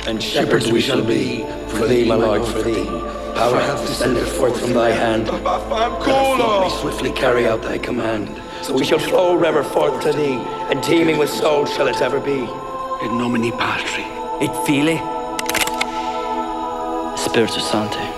and shepherds we shall be, for thee, my Lord, for thee. Power hath descended forth from thy hand. Let me swiftly carry out thy command. So we shall flow river forth to thee, and teeming with souls shall it ever be. In nomine Patri, et Filii, Spiritus Sancti.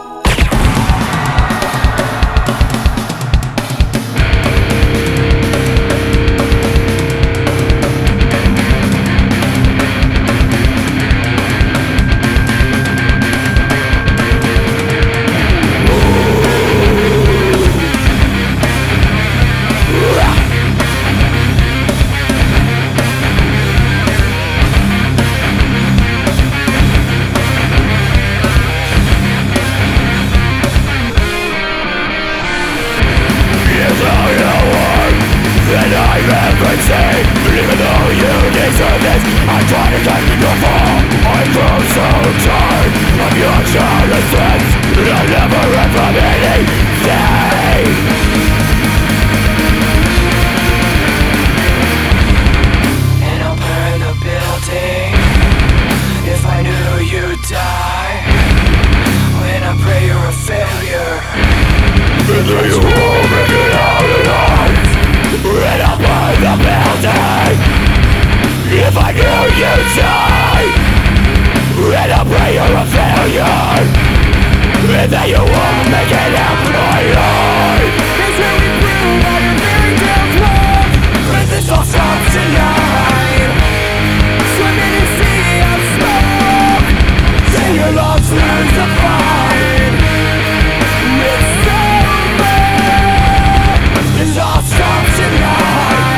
Even though you deserve this, I try to take your fall. I grow so tired of your childish threats. I'll never run from anything. And I'll burn the building if I knew you'd die. When I pray you're a failure, and then you won't make it out alive. And I'll burn the building if I knew you'd die. And I'll pray you're a failure, and then you won't make it out alive. That's how we prove all your fairy tales love. When this all stops tonight, swimming in a sea of smoke, then your love turns to fire. It's over. This all stops tonight.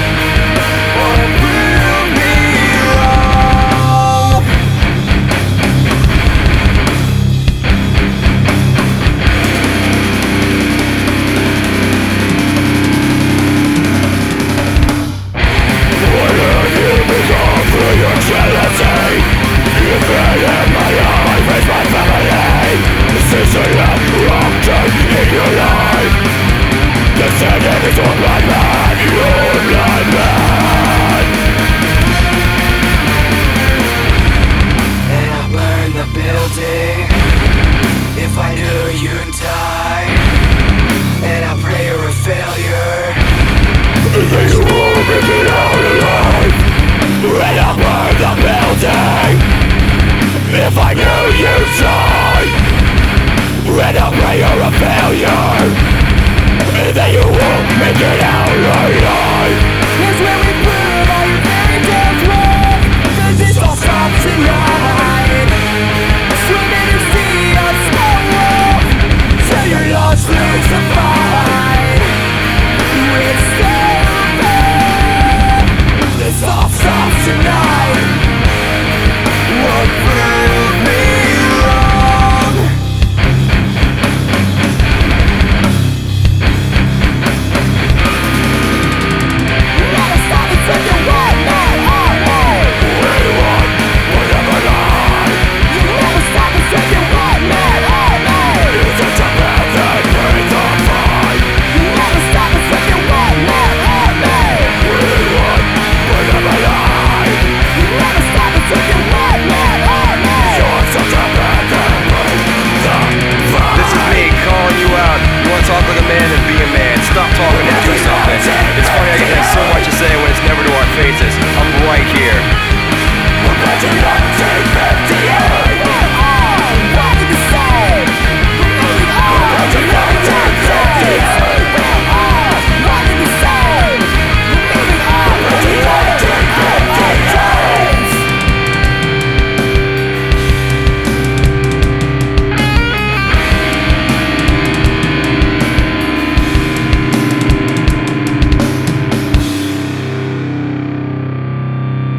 If I knew you'd die, and I pray you're a failure, and then you won't make it out alive. And I'll burn the building if I knew you'd die, and I pray you're a failure, and then you won't make it out alive.